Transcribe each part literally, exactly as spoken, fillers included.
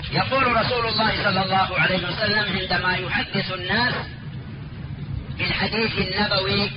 يقول رسول الله صلى الله عليه وسلم عندما يحدث الناس بالحديث النبوي: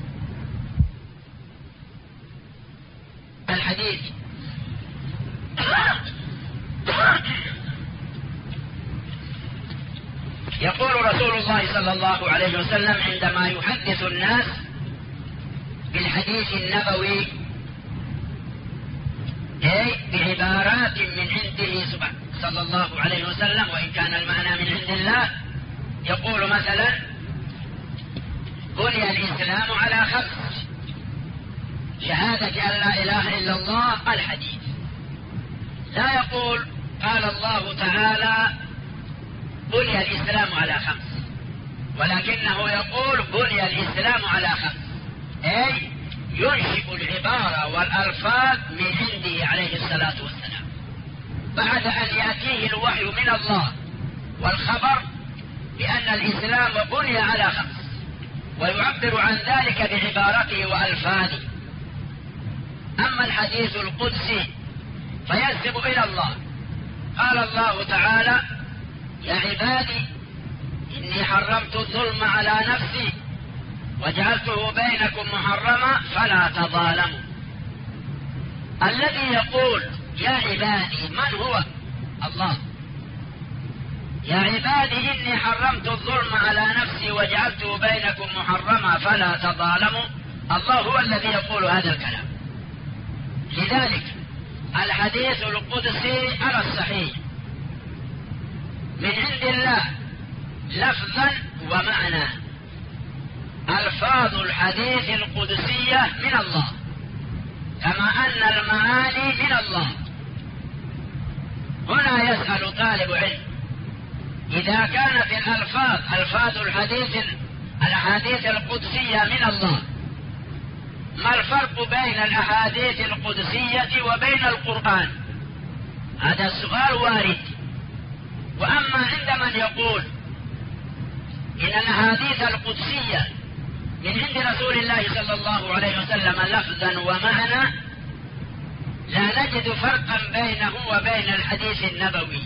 الحديث يقول رسول الله صلى الله عليه وسلم عندما يحدث الناس بالحديث النبوي أي بعبارات من عنده سبحانه صلى الله عليه وسلم، وإن كان المعنى من عند الله، يقول مثلا: بني الإسلام على خمس: شهادة أن لا إله إلا الله، الحديث. لا يقول قال الله تعالى بني الإسلام على خمس، ولكنه يقول بني الإسلام على خمس، أي ينشئ العبارة والألفاظ من عنده عليه الصلاة والسلام بعد أن يأتيه الوحي من الله والخبر بأن الإسلام بني على خمس، ويعبر عن ذلك بعبارته وألفاظه. أما الحديث القدسي فينسب إلى الله. قال الله تعالى: يا عبادي إني حرمت الظلم على نفسي وجعلته بينكم محرما فلا تظالموا. الذي يقول يا عبادي من هو؟ الله. يا عبادي إني حرمت الظلم على نفسي وجعلته بينكم محرما فلا تظالموا، الله هو الذي يقول هذا الكلام. لذلك الحديث القدسي على الصحيح من عند الله لفظا ومعنى. ألفاظ الحديث القدسية من الله، كما أن المعاني من الله. هنا يسأل طالب علم: إذا كانت الألفاظ ألفاظ الحديث الأحاديث القدسية من الله، ما الفرق بين الأحاديث القدسية وبين القرآن؟ هذا السؤال وارد. وأما عند من يقول إن الأحاديث القدسية من عند رسول الله صلى الله عليه وسلم لفظا ومعنى، لا نجد فرقا بينه وبين الحديث النبوي.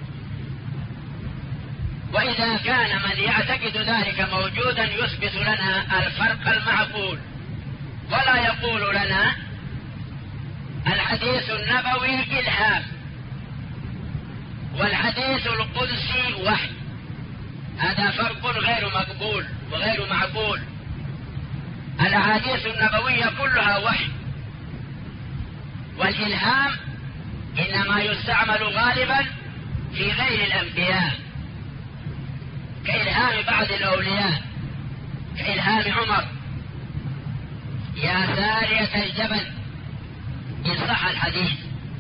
وإذا كان من يعتقد ذلك موجودا يثبت لنا الفرق المعقول، ولا يقول لنا الحديث النبوي إلهام والحديث القدسي وحي. هذا فرق غير مقبول وغير معقول. الأحاديث النبوية كلها وحي، والإلهام إنما يستعمل غالبا في غير الأنبياء، كإلهام بعض الأولياء، كإلهام عمر: يا سارية الجبل، إن صح الحديث.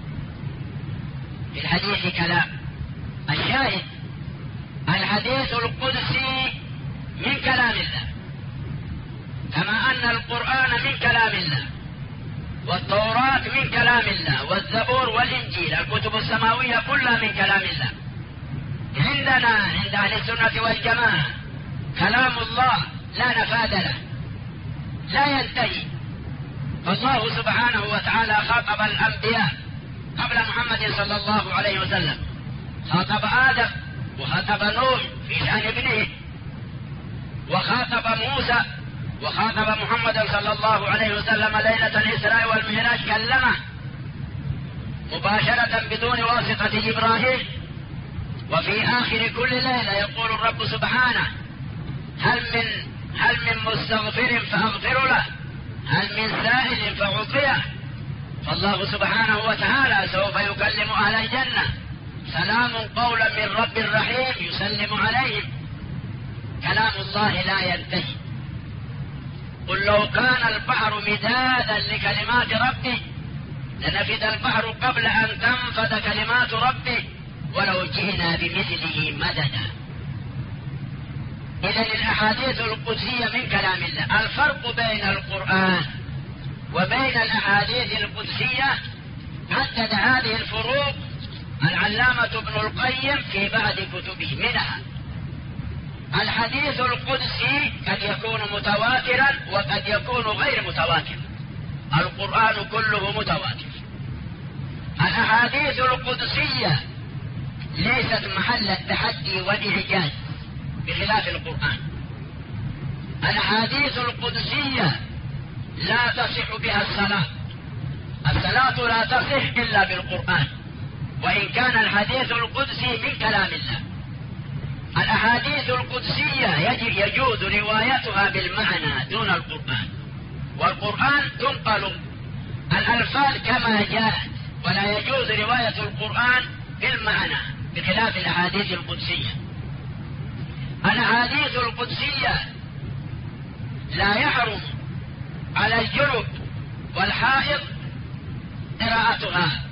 في الحديث كلام. الشاهد الحديث القدسي من كلام الله، كما أن القرآن من كلام الله، والتوراة من كلام الله، والزبور والإنجيل الكتب السماوية كلها من كلام الله. عندنا عند أهل السنة والجماعة كلام الله لا نفاد له، لا ينتهي. فالله سبحانه وتعالى خاطب الأنبياء قبل محمد صلى الله عليه وسلم، خاطب آدم وخاطب نوح في شأن ابنه، وخاطب موسى، وخاطب محمد صلى الله عليه وسلم ليلة الإسراء والمعراج، كلمه مباشرة بدون واسطة جبرائيل. وفي آخر كل ليلة يقول الرب سبحانه: هل من هل من مستغفر فأغفر له، هل من سائل فأعطيه. فالله سبحانه وتعالى سوف يكلم أهل الجنة: سلام قولا من رب رحيم، يسلم عليهم. كلام الله لا ينتهي. قل لو كان البحر مدادا لكلمات ربي لنفد البحر قبل أن تنفد كلمات ربي ولو جئنا بمثله مددا. إذن الأحاديث القدسية من كلام الله. الفرق بين القرآن وبين الأحاديث القدسية حدد هذه الفروق العلامة ابن القيم في بعض كتبه. منها الحديث القدسي قد يكون متواترا وقد يكون غير متواتر. القرآن كله متواتر. الأحاديث القدسية ليست محل التحدي والإعجاز بخلاف القرآن. الأحاديث القدسية لا تصح بها الصلاة، الصلاة لا تصح إلا بالقرآن، وإن كان الحديث القدسي من كلام الله. الأحاديث القدسية يجوز روايتها بالمعنى دون القرآن، والقرآن تنقل الألفاظ كما جاءت، ولا يجوز رواية القرآن بالمعنى بخلاف الأحاديث القدسية. الأحاديث القدسية لا يحرم على الجنب والحائض قراءتها،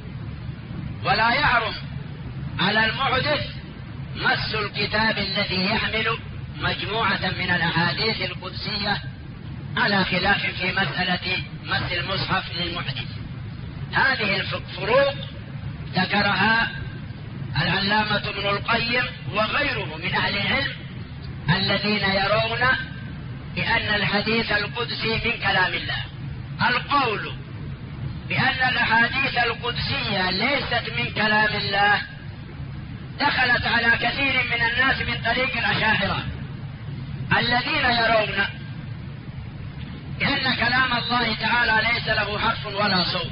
ولا يحرم على المحدث مس الكتاب الذي يحمل مجموعة من الأحاديث القدسية، على خلاف في مسألة مس المصحف للمحدث. هذه الفروق ذكرها العلامة ابن القيم وغيره من أهل العلم الذين يرون بأن الحديث القدسي من كلام الله. القول بأن الأحاديث القدسية ليست من كلام الله دخلت على كثير من الناس من طريق الأشاعرة الذين يرون بأن كلام الله تعالى ليس له حرف ولا صوت.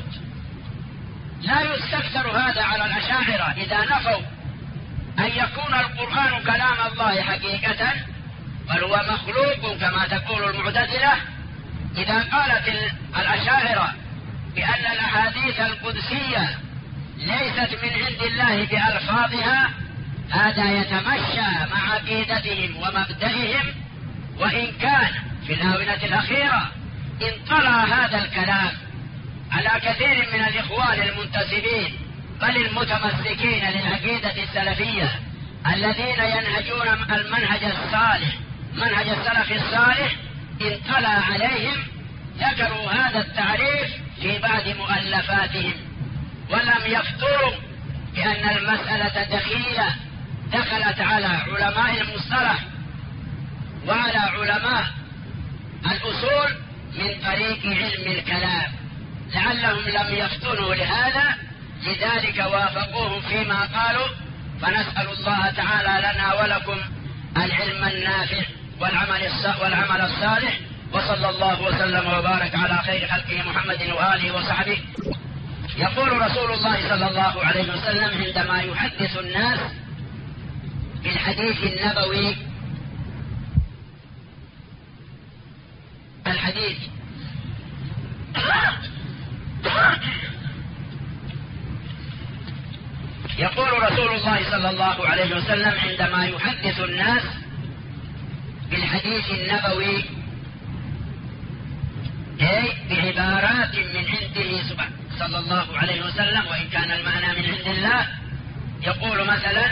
لا يستكثر هذا على الأشاعرة إذا نفوا أن يكون القرآن كلام الله حقيقة، بل هو مخلوق كما تقول المعتزلة. إذا قالت الأشاعرة بأن الأحاديث القدسية ليست من عند الله بألفاظها، هذا يتمشى مع عقيدتهم ومبدئهم، وإن كان في الآونة الأخيرة انطلع هذا الكلام على كثير من الإخوان المنتسبين بل المتمسكين للعقيدة السلفية الذين ينهجون المنهج الصالح منهج السلف الصالح، انطلع عليهم ذكروا هذا التعريف في بعض مؤلفاتهم، ولم يفتروا بأن المسألة دخيلة دخلت على علماء المصطلح وعلى علماء الأصول من طريق علم الكلام، لعلهم لم يفتنوا لهذا، لذلك وافقوهم فيما قالوا. فنسأل الله تعالى لنا ولكم العلم النافع والعمل والعمل الصالح، وصلى الله وسلم وبارك على خير خلقه محمد وآله وصحبه. يقول رسول الله صلى الله عليه وسلم عندما يحدث الناس بالحديث النبوي، الحديث يقول رسول الله صلى الله عليه وسلم عندما يحدث الناس بالحديث النبوي أي بعبارات من عنده سبحانه صلى الله عليه وسلم، وإن كان المعنى من عند الله، يقول مثلا: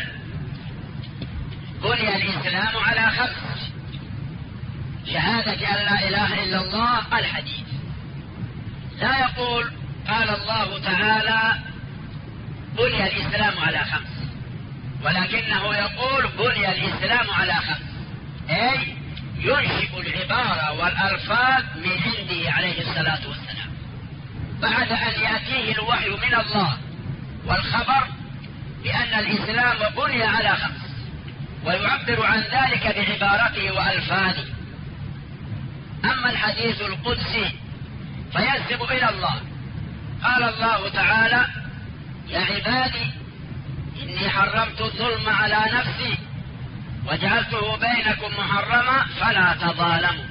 بني الإسلام على خمس: شهادة أن لا إله إلا الله، الحديث. لا يقول قال الله تعالى بني الإسلام على خمس، ولكنه يقول بني الإسلام على خمس، أي ينشئ العبارة والألفاظ من عنده عليه الصلاة والسلام بعد أن يأتيه الوحي من الله والخبر بأن الإسلام بني على خمس، ويعبر عن ذلك بعبارته وألفاظه. أما الحديث القدسي فينسب إلى الله. قال الله تعالى: يا عبادي إني حرمت الظلم على نفسي وجعلته بينكم محرما فلا تظالموا.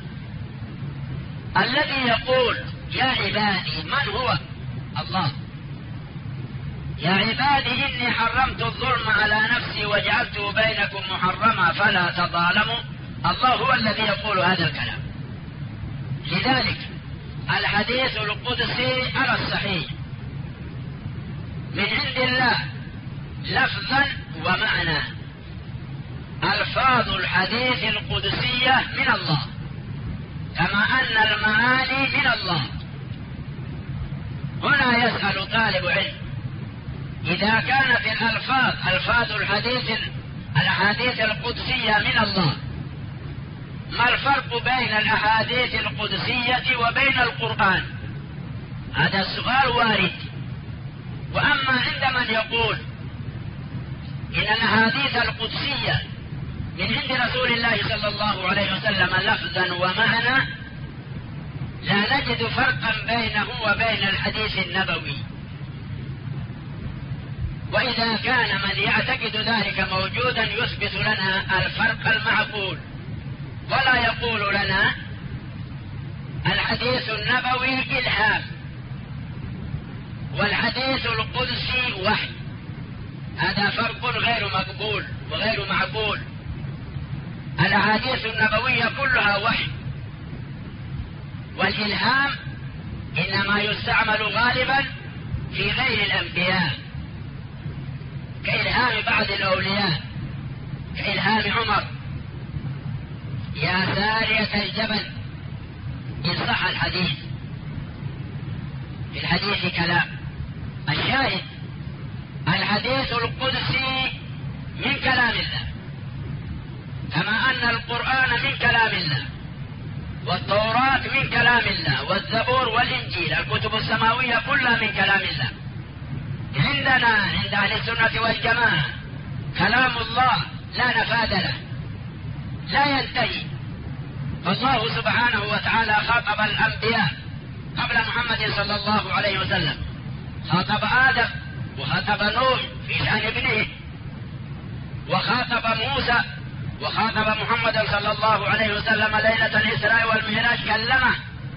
الذي يقول يا عبادي من هو؟ الله. يا عبادي إني حرمت الظلم على نفسي وجعلته بينكم محرما فلا تظالموا، الله هو الذي يقول هذا الكلام. لذلك الحديث القدسي على الصحيح من عند الله لفظا ومعنى. ألفاظ الحديث القدسية من الله، كما أن المعاني من الله. هنا يسأل طالب علم: إذا كانت الألفاظ ألفاظ الحديث الأحاديث القدسية من الله، ما الفرق بين الأحاديث القدسية وبين القرآن؟ هذا السؤال وارد. وأما عند من يقول إن الأحاديث القدسية من عند رسول الله صلى الله عليه وسلم لفظا ومعنى لا نجد فرقا بينه وبين الحديث النبوي. وإذا كان من يعتقد ذلك موجودا يثبت لنا الفرق المعقول، ولا يقول لنا الحديث النبوي إلهام والحديث القدسي وحي. هذا فرق غير مقبول وغير معقول. الأحاديث النبوية كلها وحي، والإلهام إنما يستعمل غالبا في غير الأنبياء، كإلهام بعض الأولياء، كإلهام عمر يا سارية الجبل إن صح الحديث. في الحديث كلام. الشاهد الحديث القدسي من كلام الله، كما أن القرآن من كلام الله، والتوراة من كلام الله، والزبور والإنجيل الكتب السماوية كلها من كلام الله. عندنا عند أهل السنة والجماعة كلام الله لا نفاد له، لا ينتهي. فالله سبحانه وتعالى خاطب الأنبياء قبل محمد صلى الله عليه وسلم، خاطب آدم وخاطب نوح في شأن ابنه، وخاطب موسى، وخاطب محمد صلى الله عليه وسلم ليلة الإسراء والمعراج، كلمه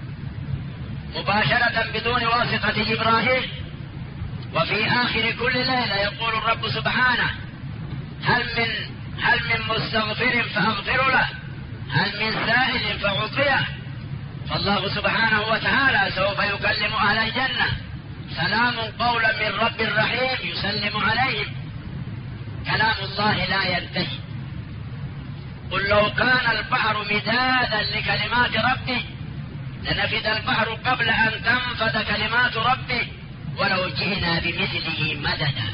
مباشرة بدون واسطة جبرائيل. وفي آخر كل ليلة يقول الرب سبحانه هل من هل من مستغفر فأغفر له، هل من سائل فأعطيه. فالله سبحانه وتعالى سوف يكلم أهل الجنة سلام قولا من رب رحيم يسلم عليهم. كلام الله لا ينتهي. قل لو كان البحر مدادا لكلمات ربي لنفد البحر قبل أن تنفد كلمات ربي ولو جئنا بمثله مددا.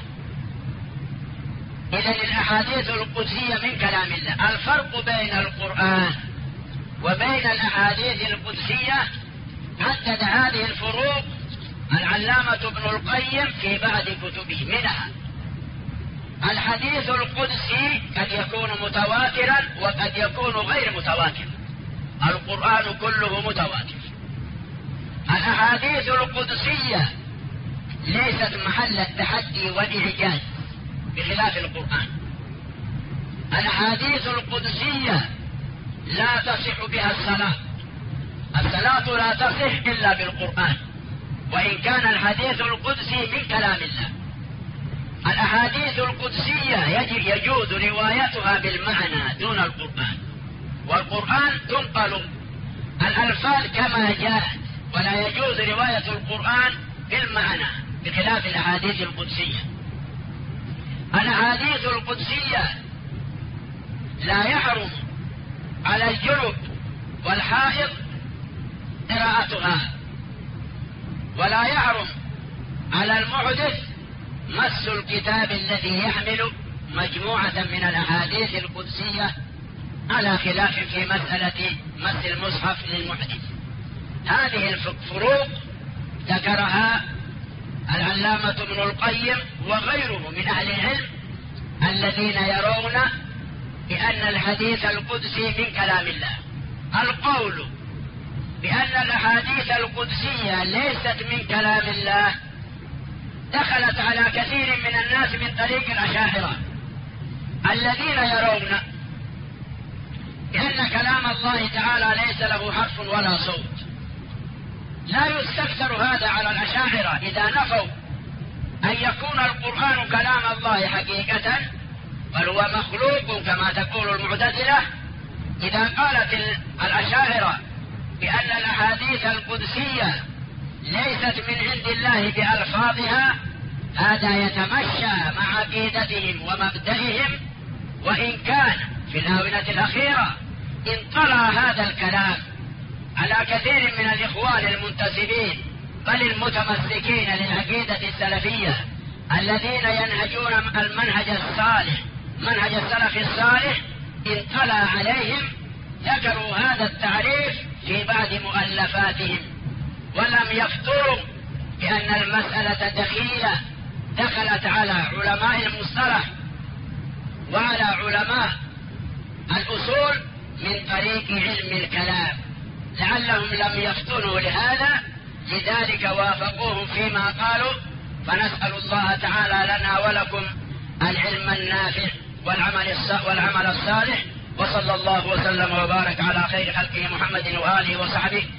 إذن الأحاديث القدسية من كلام الله. الفرق بين القرآن وبين الأحاديث القدسية حدد هذه الفروق العلامة ابن القيم في بعض كتبه. منها الحديث القدسي قد يكون متواترا وقد يكون غير متواتر. القرآن كله متواتر. الأحاديث القدسية ليست محل التحدي والإعجاز بخلاف القرآن. الأحاديث القدسية لا تصح بها الصلاة. الصلاة لا تصح إلا بالقرآن، وإن كان الحديث القدسي من كلام الله. الأحاديث القدسية يجوز روايتها بالمعنى دون القرآن، والقرآن تنقل الألفاظ كما جاءت، ولا يجوز رواية القرآن بالمعنى بخلاف الأحاديث القدسية. الأحاديث القدسية لا يحرم على الجنب والحائض قراءتها، ولا يحرم على المحدث مس الكتاب الذي يحمل مجموعة من الأحاديث القدسية، على خلاف في مسألة مس المصحف للمحدث. هذه الفروق ذكرها العلامة ابن القيم وغيره من أهل العلم الذين يرون بأن الحديث القدسي من كلام الله. القول بأن الأحاديث القدسية ليست من كلام الله دخلت على كثير من الناس من طريق الأشاعرة الذين يرون بأن كلام الله تعالى ليس له حرف ولا صوت. لا يستكثر هذا على الأشاعرة إذا نفوا أن يكون القرآن كلام الله حقيقة، بل هو مخلوق كما تقول المعتزلة. إذا قالت الأشاعرة بأن الأحاديث القدسية ليست من عند الله بألفاظها، هذا يتمشى مع عقيدتهم ومبدئهم، وإن كان في الآونة الأخيرة انطلع هذا الكلام على كثير من الإخوان المنتسبين بل المتمسكين للعقيدة السلفية الذين ينهجون المنهج الصالح منهج السلف الصالح، انطلع عليهم ذكروا هذا التعريف في بعض مؤلفاتهم، ولم يفتروا بأن المسألة دخيلة دخلت على علماء المصطلح وعلى علماء الأصول من طريق علم الكلام، لعلهم لم يفطنوا لهذا، لذلك وافقوهم فيما قالوا. فنسأل الله تعالى لنا ولكم العلم النافع والعمل الصالح، وصلى الله وسلم وبارك على خير خلقه محمد وآله وصحبه